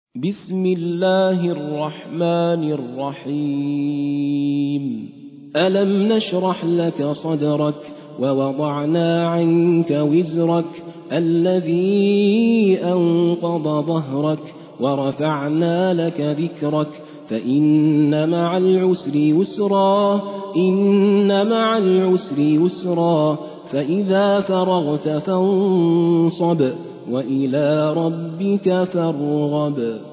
بسم الله الرحمن الرحيم ألم نشرح لك صدرك ووضعنا عنك وزرك الذي أنقض ظهرك ورفعنا لك ذكرك فإن مع العسر يسرا إن مع العسر يسرا فإذا فرغت فانصب وإلى ربك فارغب